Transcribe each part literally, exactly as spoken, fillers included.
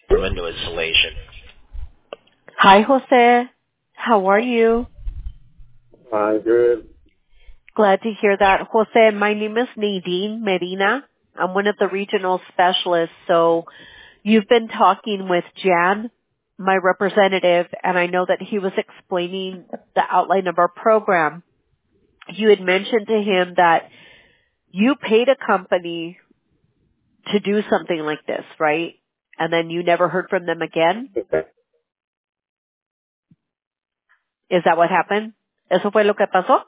window installation. Hi, Jose. How are you? I'm good. Glad to hear that. Jose, my name is Nadine Medina. I'm one of the regional specialists. So you've been talking with Jan, my representative, and I know that he was explaining the outline of our program. You had mentioned to him that you paid a company to do something like this, right? And then you never heard from them again? Okay. Is that what happened? ¿Eso fue lo que pasó?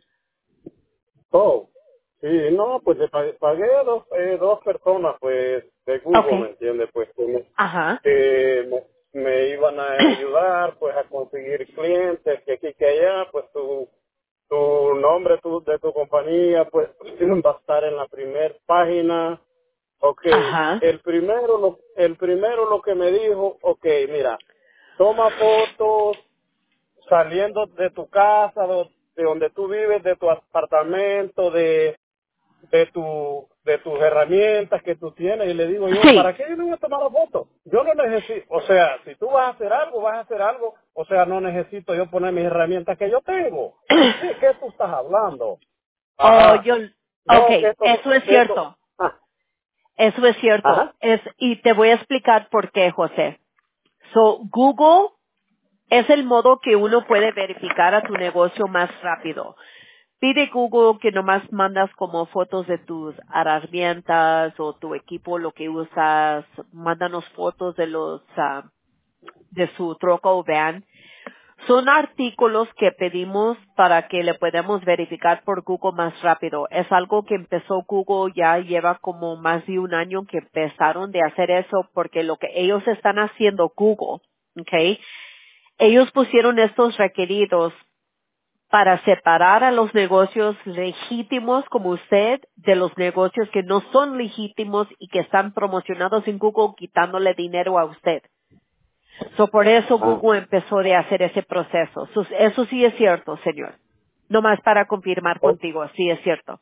Oh, sí, no, pues le pa- pagué a dos, eh, dos personas, pues, de Google, ¿me Okay. entiendes? Pues, que me, Ajá. que me, me iban a ayudar, pues, a conseguir clientes, que aquí, que allá, pues, tu, tu nombre tu, de tu compañía, pues, va a estar en la primera página. Ok, Ajá. el primero, lo, el primero lo que me dijo, ok, mira, toma fotos saliendo de tu casa, de, de donde tú vives, de tu apartamento, de, de tu de tus herramientas que tú tienes. Y le digo yo, Sí. ¿para qué yo me voy a tomar la foto? Yo no necesito, o sea, si tú vas a hacer algo, vas a hacer algo, o sea, no necesito yo poner mis herramientas que yo tengo. ¿De qué tú estás hablando? Oh, Ajá. yo, No, que okay, esto, eso es que esto, cierto. ah, Eso es cierto. ajá, Es, y te voy a explicar por qué, José. So, Google es el modo que uno puede verificar a tu negocio más rápido. Pide Google que nomás mandas como fotos de tus herramientas o tu equipo, lo que usas. Mándanos fotos de los, ah, de su troca o van. Son artículos que pedimos para que le podamos verificar por Google más rápido. Es algo que empezó Google, ya lleva como más de un año que empezaron de hacer eso porque lo que ellos están haciendo Google, ¿ok? Ellos pusieron estos requeridos para separar a los negocios legítimos como usted de los negocios que no son legítimos y que están promocionados en Google quitándole dinero a usted. So, por eso ah. Google empezó de hacer ese proceso. So, eso sí es cierto, señor. No más para confirmar O- contigo, sí es cierto.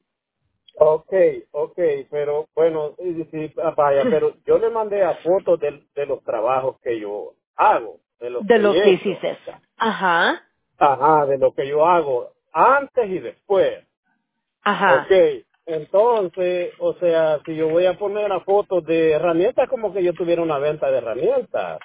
Ok, ok, pero bueno, sí, sí, ah, vaya, pero yo le mandé a fotos de, de los trabajos que yo hago, de los De lo que proyectos. hiciste. Ajá, Ajá, de lo que yo hago antes y después. Ok, ajá, entonces, o sea, si yo voy a poner una foto de herramientas, como que yo tuviera una venta de herramientas.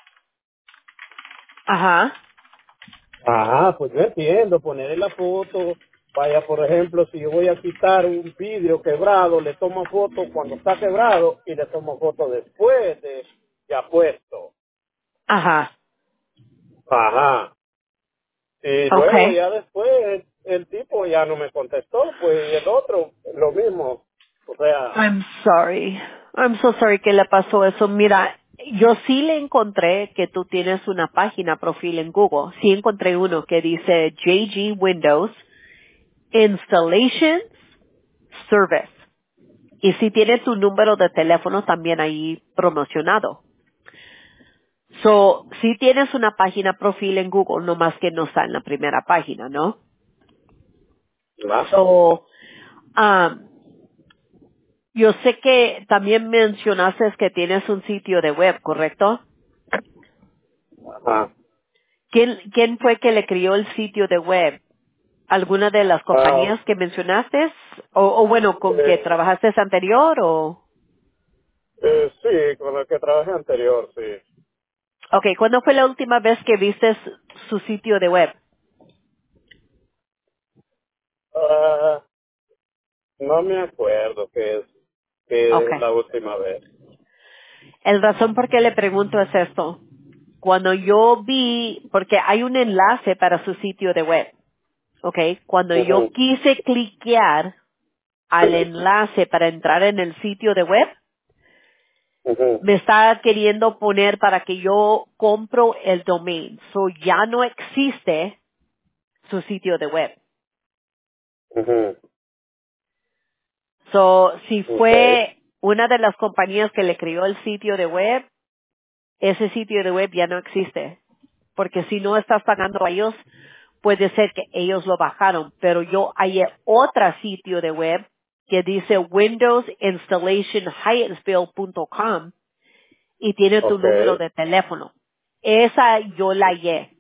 ajá, Ajá, pues yo entiendo, ponerle la foto. Vaya, por ejemplo, si yo voy a quitar un vidrio quebrado, le tomo foto cuando está quebrado y le tomo foto después de ya puesto. ajá. Ajá. Y luego Okay. ya después el tipo ya no me contestó, pues y el otro lo mismo. O sea, I'm sorry. I'm so sorry que le pasó eso. Mira, yo sí le encontré que tú tienes una página profil en Google. Sí encontré uno que dice J G Windows Installation Service. Y sí tiene tu número de teléfono también ahí promocionado. So, sí tienes una página profil en Google, no más que no está en la primera página, ¿no? ¿verdad? So, um, yo sé que también mencionaste que tienes un sitio de web, ¿correcto? Ajá. ¿Quién, quién fue que le creó el sitio de web? ¿Alguna de las Ah, compañías que mencionaste? O, o bueno, ¿con que eh, trabajaste anterior o? eh, sí, con el que trabajé anterior, sí. Okay, ¿cuándo fue la última vez que viste su sitio de web? Ah, no me acuerdo qué es, qué es Okay. la última vez. El razón por qué le pregunto es esto. Cuando yo vi, porque hay un enlace para su sitio de web, okay, cuando yo Ujú, quise cliquear al enlace para entrar en el sitio de web, ujú, me está queriendo poner para que yo compro el domain. So ya no existe su sitio de web. ujú. So si Okay. fue una de las compañías que le creó el sitio de web, ese sitio de web ya no existe. Porque si no estás pagando a ellos, puede ser que ellos lo bajaron. Pero yo hay otro sitio de web que dice windows installation hyattsville punto com y tiene tu número Okay. de teléfono. Esa yo la hallé,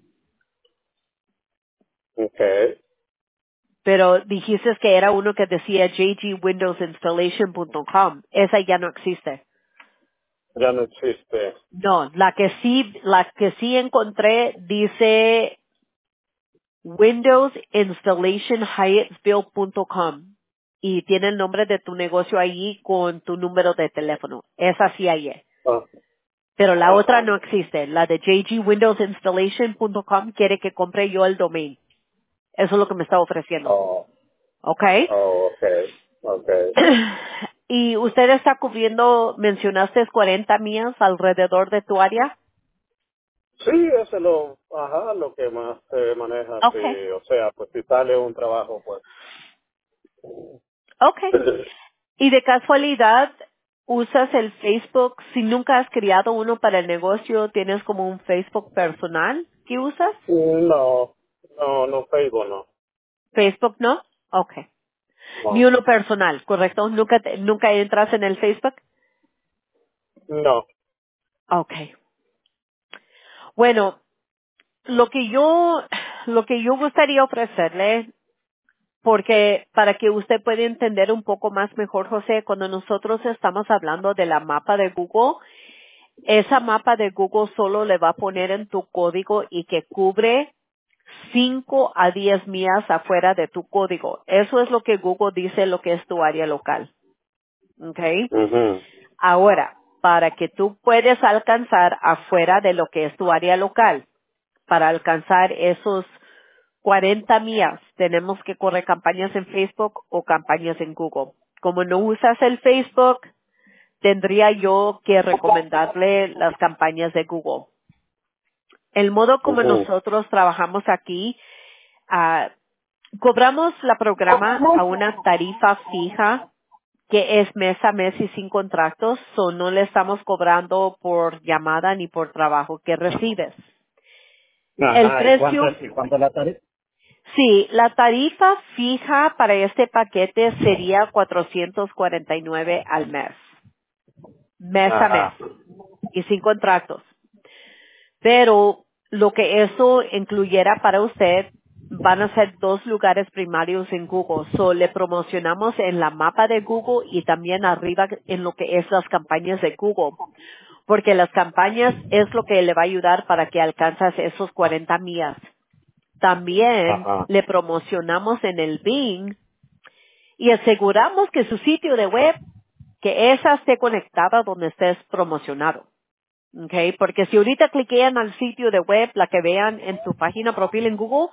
Okay. pero dijiste que era uno que decía j g windows installation punto com. Esa ya no existe. Ya no existe. No, la que sí, la que sí encontré dice windows installation hyattsville punto com y tiene el nombre de tu negocio ahí con tu número de teléfono. Esa sí hallé. Ah, Pero la otra ajá. no existe. La de j g windows installation punto com quiere que compre yo el domain. Eso es lo que me está ofreciendo. Oh, ¿Ok? oh, okay. Okay. Y usted está cubriendo, mencionaste cuarenta millas alrededor de tu área. Sí, eso es lo, ajá, lo que más se maneja, sí. Okay. O sea, pues si sale un trabajo, pues. Okay. Y de casualidad, usas el Facebook, si nunca has creado uno para el negocio, tienes como un Facebook personal que usas? No, no, no, Facebook no. Facebook no? Okay. Ni No. uno personal, ¿correcto? Nunca te- nunca entras en el Facebook? No. Okay. Bueno, lo que yo lo que yo gustaría ofrecerle, porque para que usted pueda entender un poco más mejor, José, cuando nosotros estamos hablando de la mapa de Google, esa mapa de Google solo le va a poner en tu código y que cubre cinco a diez millas afuera de tu código. Eso es lo que Google dice lo que es tu área local. ¿Ok? Mhm. Ahora, para que tú puedas alcanzar afuera de lo que es tu área local, para alcanzar esos cuarenta millas, tenemos que correr campañas en Facebook o campañas en Google. Como no usas el Facebook, tendría yo que recomendarle las campañas de Google. El modo como Mhm. nosotros trabajamos aquí, ah, cobramos la programa a una tarifa fija que es mes a mes y sin contratos, so no le estamos cobrando por llamada ni por trabajo que recibes. El Ajá, ¿y cuánto, precio, y cuánto la tarifa? sí, la tarifa fija para este paquete sería cuatrocientos cuarenta y nueve al mes, mes a mes Ajá. y sin contratos. Pero lo que eso incluyera para usted van a ser dos lugares primarios en Google. So, le promocionamos en la mapa de Google y también arriba en lo que es las campañas de Google. Porque las campañas es lo que le va a ayudar para que alcanzas esos cuarenta millas. También Ajá. le promocionamos en el Bing y aseguramos que su sitio de web, que esa esté conectada donde estés promocionado. Okay, porque si ahorita cliquean al sitio de web, la que vean en tu página profil en Google,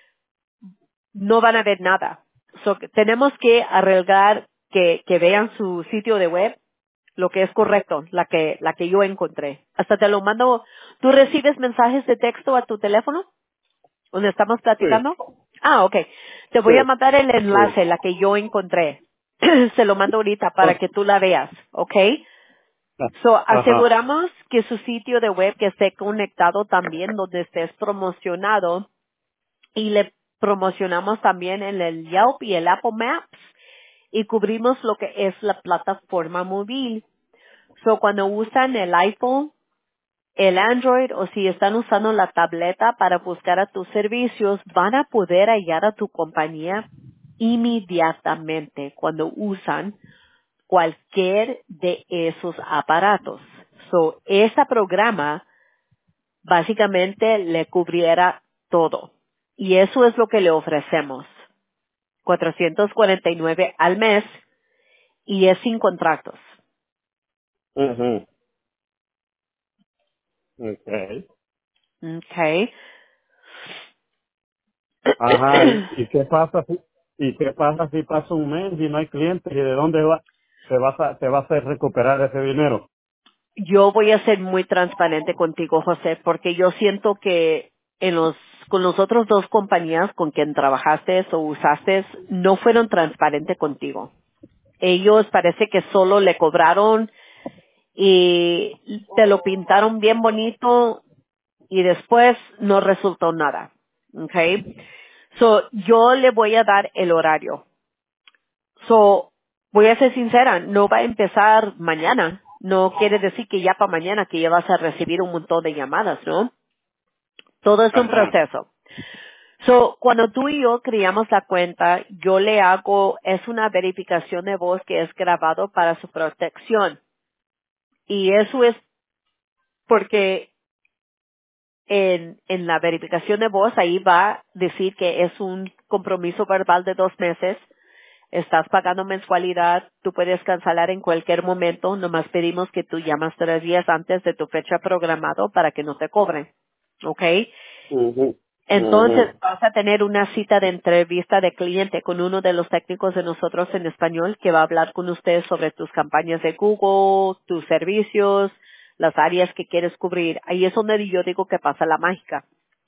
no van a ver nada. So, que tenemos que arreglar que, que vean su sitio de web, lo que es correcto, la que, la que yo encontré. Hasta te lo mando. ¿Tú recibes mensajes de texto a tu teléfono? ¿Donde estamos Sí, platicando? Ah, okay. Te sí, voy a mandar el sí. enlace, la que yo encontré. Se lo mando ahorita para Oh, que tú la veas, ¿ok? ah, So, ajá. aseguramos que su sitio de web que esté conectado también donde estés promocionado y le promocionamos también en el Yelp y el Apple Maps y cubrimos lo que es la plataforma móvil. So, cuando usan el iPhone, el Android o si están usando la tableta para buscar a tus servicios, van a poder hallar a tu compañía inmediatamente cuando usan cualquier de esos aparatos. So, ese programa básicamente le cubriera todo. Y eso es lo que le ofrecemos. cuatrocientos cuarenta y nueve al mes y es sin contratos. Mhm. Okay. Okay. Ajá, ¿y, y qué pasa si, y qué pasa si pasa un mes y no hay clientes y de dónde va, se va a, se va a hacer recuperar ese dinero? Yo voy a ser muy transparente contigo, José, porque yo siento que en los con los otros dos compañías con quien trabajaste o usaste no fueron transparentes contigo. Ellos parece que solo le cobraron y te lo pintaron bien bonito y después no resultó nada. Okay. So, yo le voy a dar el horario. So, voy a ser sincera, no va a empezar mañana, no quiere decir que ya para mañana que ya vas a recibir un montón de llamadas, ¿no? Todo es un Ajá. proceso. So, cuando tú y yo creamos la cuenta, yo le hago, es una verificación de voz que es grabado para su protección. Y eso es porque en, en la verificación de voz ahí va a decir que es un compromiso verbal de dos meses. Estás pagando mensualidad, tú puedes cancelar en cualquier momento, nomás pedimos que tú llamas tres días antes de tu fecha programado para que no te cobren. ¿Ok? Ujú. Entonces Ujú. vas a tener una cita de entrevista de cliente con uno de los técnicos de nosotros en español que va a hablar con usted sobre tus campañas de Google, tus servicios, las áreas que quieres cubrir. Ahí es donde yo digo que pasa la mágica.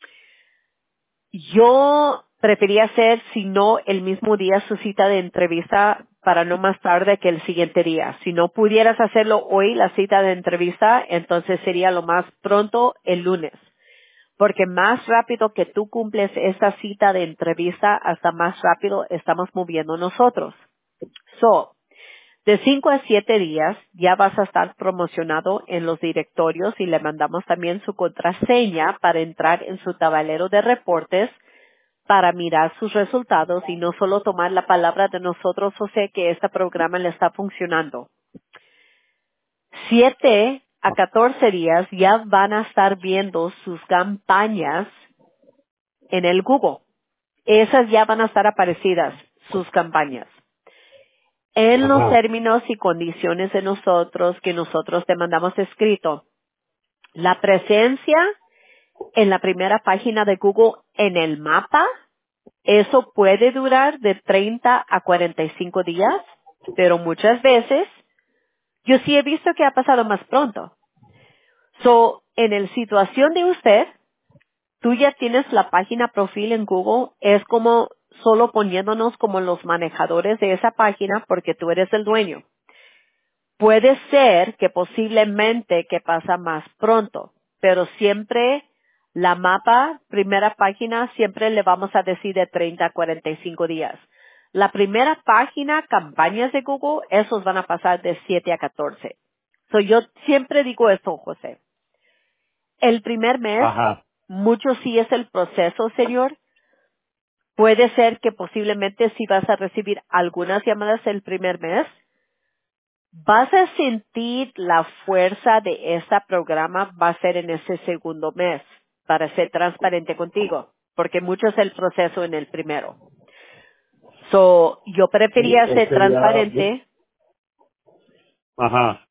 Yo prefería hacer, si no, el mismo día su cita de entrevista para no más tarde que el siguiente día. Si no pudieras hacerlo hoy, la cita de entrevista, entonces sería lo más pronto el lunes. Porque más rápido que tú cumples esta cita de entrevista, hasta más rápido estamos moviendo nosotros. So, de cinco a siete días ya vas a estar promocionado en los directorios y le mandamos también su contraseña para entrar en su tablero de reportes para mirar sus resultados y no solo tomar la palabra de nosotros, o sea que este programa le está funcionando. Siete a catorce días ya van a estar viendo sus campañas en el Google. Esas ya van a estar aparecidas, sus campañas. En los Ajá. términos y condiciones de nosotros, que nosotros te mandamos escrito, la presencia en la primera página de Google en el mapa, eso puede durar de treinta a cuarenta y cinco días, pero muchas veces yo sí he visto que ha pasado más pronto. So, en el situación de usted, tú ya tienes la página profil en Google, es como solo poniéndonos como los manejadores de esa página porque tú eres el dueño. Puede ser que posiblemente que pasa más pronto, pero siempre la mapa, primera página, siempre le vamos a decir de treinta a cuarenta y cinco días. La primera página, campañas de Google, esos van a pasar de siete a catorce. So, yo siempre digo esto, José. El primer mes, Ajá. mucho sí es el proceso, señor. Puede ser que posiblemente si vas a recibir algunas llamadas el primer mes, vas a sentir la fuerza de este programa va a ser en ese segundo mes, para ser transparente contigo, porque mucho es el proceso en el primero. So, yo Sí, prefería es ser que ya... transparente Ajá.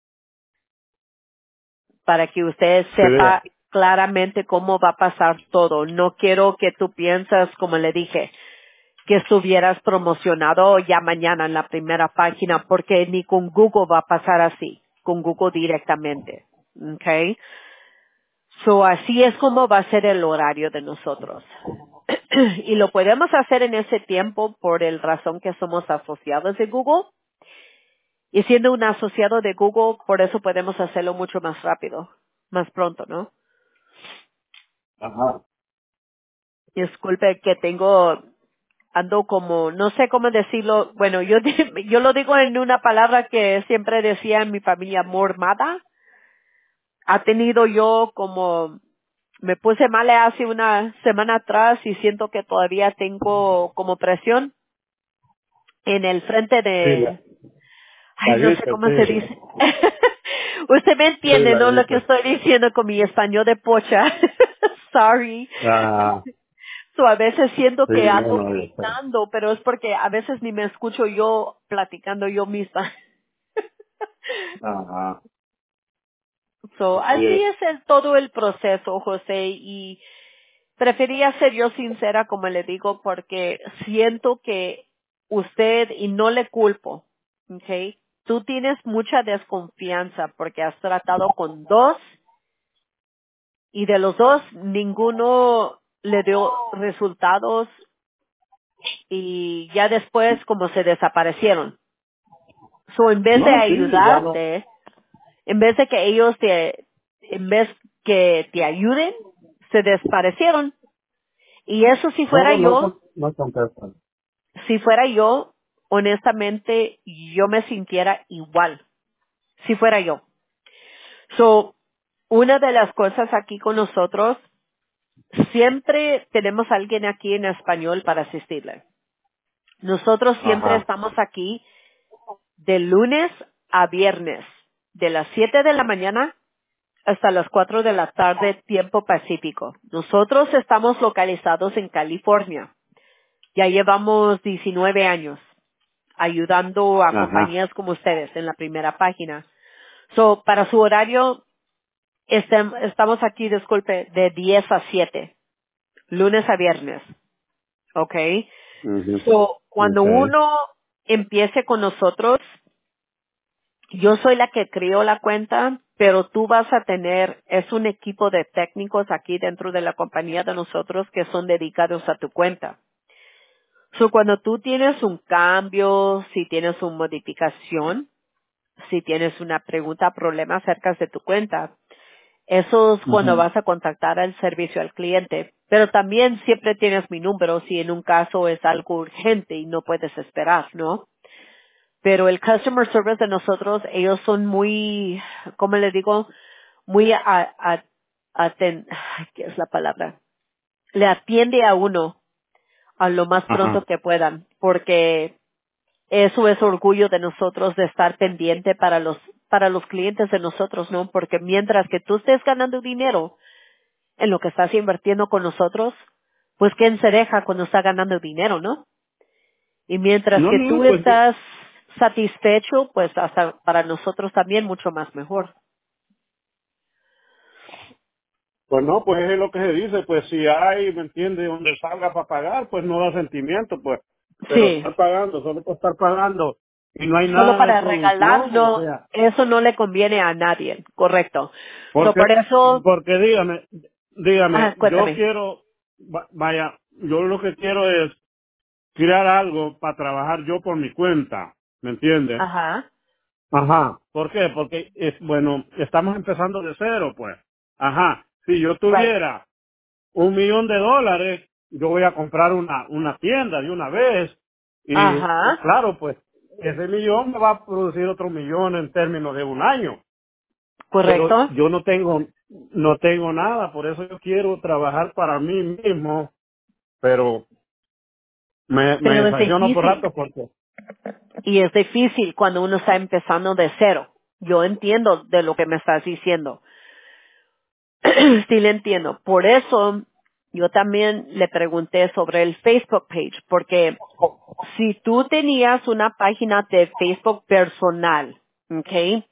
para que usted Sí, vea. sepa claramente cómo va a pasar todo. No quiero que tú piensas, como le dije, que estuvieras promocionado ya mañana en la primera página, porque ni con Google va a pasar así, con Google directamente. ¿Ok? So, así es como va a ser el horario de nosotros. Y lo podemos hacer en ese tiempo por el razón que somos asociados de Google. Y siendo un asociado de Google, por eso podemos hacerlo mucho más rápido, más pronto, ¿no? Ajá. Disculpe que tengo, ando como, no sé cómo decirlo, bueno, yo, di- yo lo digo en una palabra que siempre decía en mi familia, mormada. Ha tenido yo como, me puse mal hace una semana atrás y siento que todavía tengo como presión en el frente Sí, la, de, ay, la no sé gripe, cómo se sí. dice. Usted me Sí, entiende, la ¿no? Lo que gripe. estoy diciendo con mi español de pocha. Sorry. Ah, So, a veces siento sí, que no, ando no, yo sé. gritando, pero es porque a veces ni me escucho yo platicando yo misma. Ajá. So, Así así es. es el, todo el proceso, José, y prefería ser yo sincera, como le digo, porque siento que usted, y no le culpo, ¿ok? Tú tienes mucha desconfianza porque has tratado con dos y de los dos ninguno le dio resultados y ya después como se desaparecieron. So, en vez de No, sí, ya no. ayudarte, en vez de que ellos te, en vez que te ayuden, se desaparecieron. Y eso si fuera No, no, yo, con- no contestan. si fuera yo, honestamente, yo me sintiera igual. si fuera yo. So, una de las cosas aquí con nosotros, siempre tenemos a alguien aquí en español para asistirle. Nosotros siempre Ajá. estamos aquí de lunes a viernes, de las siete de la mañana hasta las cuatro de la tarde, tiempo pacífico. Nosotros estamos localizados en California. Ya llevamos diecinueve años ayudando a Ajá. compañías como ustedes en la primera página. So, para su horario, estem- estamos aquí, disculpe, de diez a siete, lunes a viernes. ¿Ok? Ujú. So, cuando Okay. uno empiece con nosotros, yo soy la que crió la cuenta, pero tú vas a tener, es un equipo de técnicos aquí dentro de la compañía de nosotros que son dedicados a tu cuenta. So, cuando tú tienes un cambio, si tienes una modificación, si tienes una pregunta, problema acerca de tu cuenta, eso es cuando Ujú. vas a contactar al servicio al cliente. Pero también siempre tienes mi número si en un caso es algo urgente y no puedes esperar, ¿no? Pero el customer service de nosotros, ellos son muy, ¿cómo le digo? Muy a, a, aten- ay, ¿qué es la palabra? Le atiende a uno a lo más pronto Ajá. que puedan, porque eso es orgullo de nosotros de estar pendiente para los para los clientes de nosotros, ¿no? Porque mientras que tú estés ganando dinero en lo que estás invirtiendo con nosotros, pues quién se deja cuando está ganando dinero, ¿no? Y mientras No, que no, tú pues, estás satisfecho, pues hasta para nosotros también mucho más mejor. pues no, pues es lo que se dice, pues si hay, ¿me entiende? Donde salga para pagar, pues no da sentimiento, pues. Pero Sí, estar pagando, solo por estar pagando, y no hay solo nada de para regalar, producción, o no, sea, eso no le conviene a nadie, correcto. So, porque, por eso, porque dígame, dígame, ah, yo cuéntame. quiero, va- vaya, yo lo que quiero es crear algo para trabajar yo por mi cuenta, ¿me entiende? Ajá, Ajá. ¿Por qué? Porque es bueno, estamos empezando de cero, pues. Ajá. Si yo right. tuviera un millón de dólares, yo voy a comprar una una tienda de una vez y Ajá, claro, pues ese millón me va a producir otro millón en términos de un año. Pero correcto. yo no tengo no tengo nada, por eso yo quiero trabajar para mí mismo, pero me me Pero es desayuno por difícil. rato porque Y es difícil cuando uno está empezando de cero. Yo entiendo de lo que me estás diciendo. Sí le entiendo. Por eso yo también le pregunté sobre el Facebook page, porque si tú tenías una página de Facebook personal, ¿ok?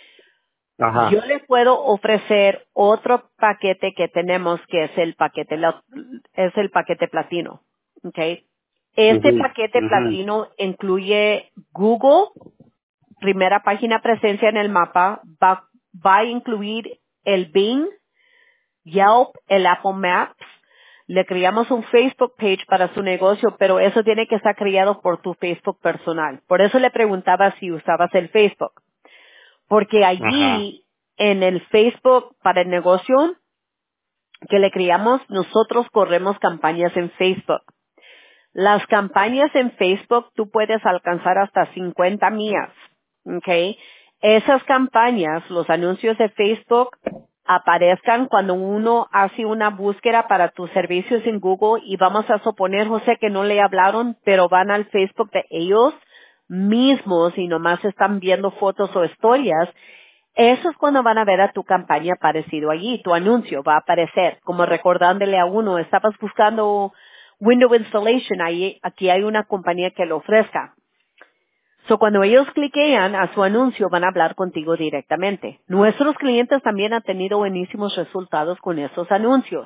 Yo ajá. le puedo ofrecer otro paquete que tenemos que es el paquete la- es el paquete platino, ¿ok? Este Ujú, paquete ujú. platino incluye Google, primera página presencia en el mapa, va, va a incluir el Bing, Yelp, el Apple Maps. Le creamos un Facebook page para su negocio, pero eso tiene que estar creado por tu Facebook personal. Por eso le preguntaba si usabas el Facebook. Porque Ajá. allí, en el Facebook para el negocio que le creamos, nosotros corremos campañas en Facebook. Las campañas en Facebook tú puedes alcanzar hasta cincuenta millas, ¿ok? Esas campañas, los anuncios de Facebook, aparezcan cuando uno hace una búsqueda para tus servicios en Google y vamos a suponer, José, que no le hablaron, pero van al Facebook de ellos mismos y nomás están viendo fotos o historias. Eso es cuando van a ver a tu campaña aparecido allí, tu anuncio va a aparecer, como recordándole a uno, estabas buscando window installation, ahí, aquí hay una compañía que lo ofrezca. So, cuando ellos cliquean a su anuncio, van a hablar contigo directamente. Nuestros clientes también han tenido buenísimos resultados con esos anuncios.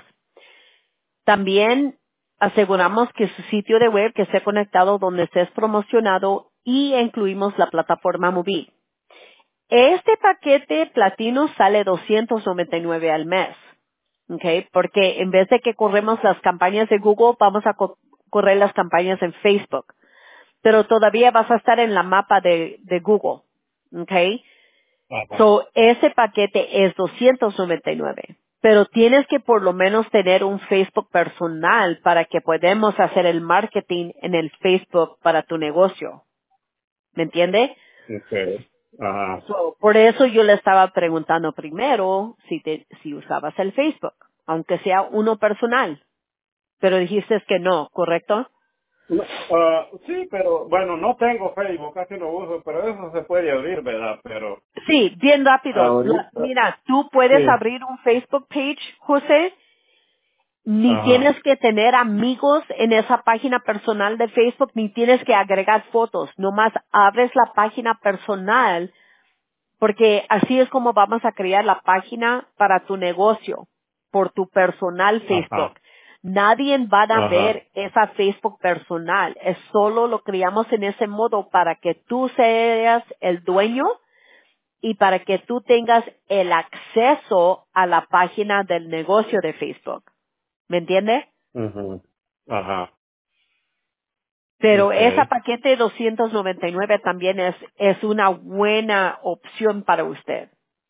También aseguramos que su sitio de web que esté conectado donde estés promocionado y incluimos la plataforma móvil. Este paquete platino sale doscientos noventa y nueve al mes, ¿ok? Porque en vez de que corremos las campañas de Google, vamos a co- correr las campañas en Facebook. Pero todavía vas a estar en la mapa de, de Google, ¿ok? Ajá. So, ese paquete es doscientos noventa y nueve. Pero tienes que por lo menos tener un Facebook personal para que podamos hacer el marketing en el Facebook para tu negocio. ¿Me entiende? Okay. Ajá. So, por eso yo le estaba preguntando primero si te, si usabas el Facebook, aunque sea uno personal. Pero dijiste que no, ¿correcto? No, ah, sí, pero bueno, no tengo Facebook, casi no uso, pero eso se puede abrir, ¿verdad? Pero Sí, bien rápido. La- ahorita, mira, tú puedes sí. abrir un Facebook page, José, ni Ajá, tienes que tener amigos en esa página personal de Facebook, ni tienes que agregar fotos. Nomás abres la página personal, porque así es como vamos a crear la página para tu negocio, por tu personal Facebook. ajá, Nadie va a ajá. ver esa Facebook personal. Es solo lo creamos en ese modo para que tú seas el dueño y para que tú tengas el acceso a la página del negocio de Facebook. ¿Me entiende? Ujú. Ajá, Pero esa okay. paquete de doscientos noventa y nueve también es, es una buena opción para usted.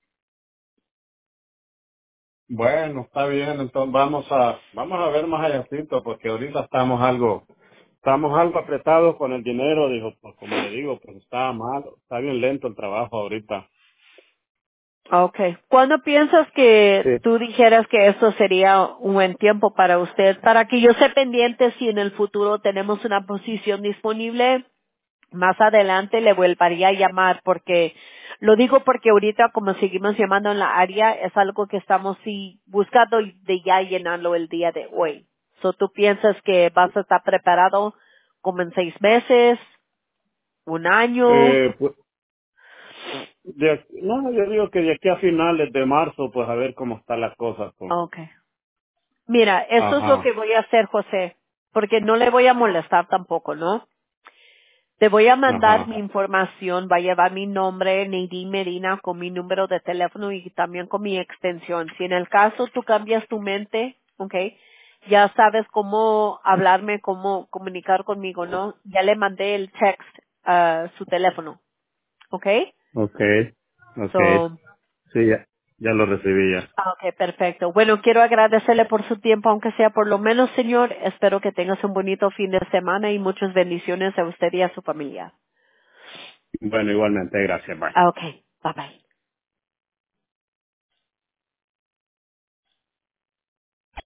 Bueno, está bien, entonces vamos a, vamos a ver más allá, porque ahorita estamos algo, estamos algo apretados con el dinero, dijo, pues como le digo, pues está mal, está bien lento el trabajo ahorita. Okay. ¿Cuándo piensas que Sí. tú dijeras que esto sería un buen tiempo para usted? Para que yo esté pendiente si en el futuro tenemos una posición disponible, más adelante le volvería a llamar porque, lo digo porque ahorita como seguimos llamando en la área, es algo que estamos sí buscando y de ya llenarlo el día de hoy. So, ¿tú piensas que vas a estar preparado como en seis meses, un año? Eh, pues, de aquí- no, yo digo que de aquí a finales de marzo, pues a ver cómo están las cosas. Pues. Okay. Mira, eso es lo que Ajá, voy a hacer, José, porque no le voy a molestar tampoco, ¿no? Te voy a mandar ajá, mi información, va a llevar mi nombre, Nadine Medina, con mi número de teléfono y también con mi extensión. Si en el caso tú cambias tu mente, ¿ok? Ya sabes cómo hablarme, cómo comunicar conmigo, ¿no? Ya le mandé el text a su teléfono, ¿ok? okay, okay, So, sí, ya, ya lo recibí ya. ah, ok, perfecto. Bueno, quiero agradecerle por su tiempo, aunque sea por lo menos, señor. Espero que tengas un bonito fin de semana y muchas bendiciones a usted y a su familia. Bueno, igualmente, gracias, bye. Ah, ok, bye bye.